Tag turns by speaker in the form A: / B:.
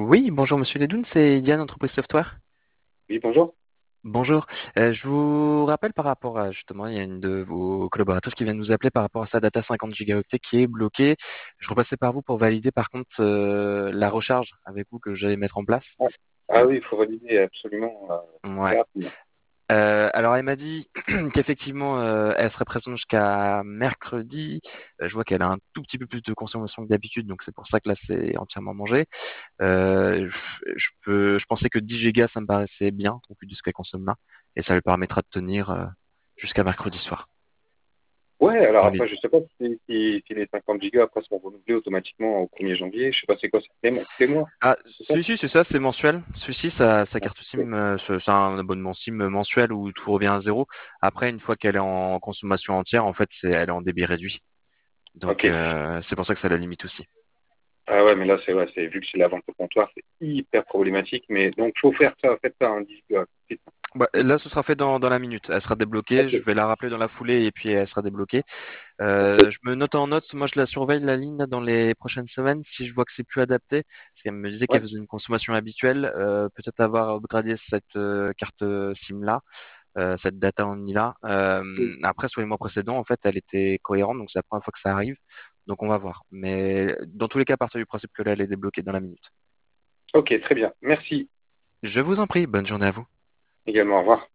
A: Oui, bonjour Monsieur Ledoun, c'est Yann, Entreprise Software.
B: Oui, bonjour.
A: Bonjour. Je vous rappelle par rapport à justement, il y a une de vos collaboratrices qui vient de nous appeler par rapport à sa data 50 gigaoctets qui est bloquée. Je repassais par vous pour valider par contre la recharge avec vous que j'allais mettre en place.
B: Ah, ah oui, il faut valider absolument
A: Ouais.
B: très rapidement.
A: Alors elle m'a dit qu'effectivement elle serait présente jusqu'à mercredi. Je vois qu'elle a un tout petit peu plus de consommation que d'habitude, donc c'est pour ça que là c'est entièrement mangé. Je pensais que 10 gigas, ça me paraissait bien, au vu de ce qu'elle consomme là, et ça lui permettra de tenir jusqu'à mercredi soir.
B: Ouais, alors
A: Dans
B: après,
A: les-
B: je sais pas si les 50 gigas après seront renouvelés automatiquement au 1er janvier. Je sais pas c'est quoi, c'est tous les mois,
A: Ah,
B: c'est ça?
A: celui-ci, c'est ça, c'est mensuel. Celui-ci, sa
B: Ah,
A: carte
B: ok.
A: SIM, c'est un abonnement SIM mensuel où tout revient à zéro. Après, une fois qu'elle est en consommation entière, en fait, elle est en débit réduit. Donc,
B: Ok.
A: c'est pour ça que ça la limite aussi.
B: Ah ouais, mais là, c'est ouais, vu que c'est la vente au comptoir, c'est hyper problématique. Mais donc, faut faire ça, faites ça, un 10 gigas.
A: Bah, là, ce sera fait dans la minute. Elle sera débloquée.
B: Ok,
A: Je vais la rappeler dans la foulée et puis elle sera débloquée.
B: ok.
A: Je me note en note, moi je la surveille la ligne là, dans les prochaines semaines. Si je vois que c'est plus adapté, parce qu'elle me disait qu'elle
B: Ouais.
A: faisait une consommation habituelle, peut-être avoir upgradé cette carte SIM là, cette data only là. Après sur les mois précédents, en fait, elle était cohérente, donc c'est la première fois que ça arrive. Donc on va voir. Mais dans tous les cas, à partir du principe que là, elle est débloquée dans la minute.
B: Ok, très bien. Merci
A: Je vous en prie, bonne journée à vous.
B: également. Au revoir.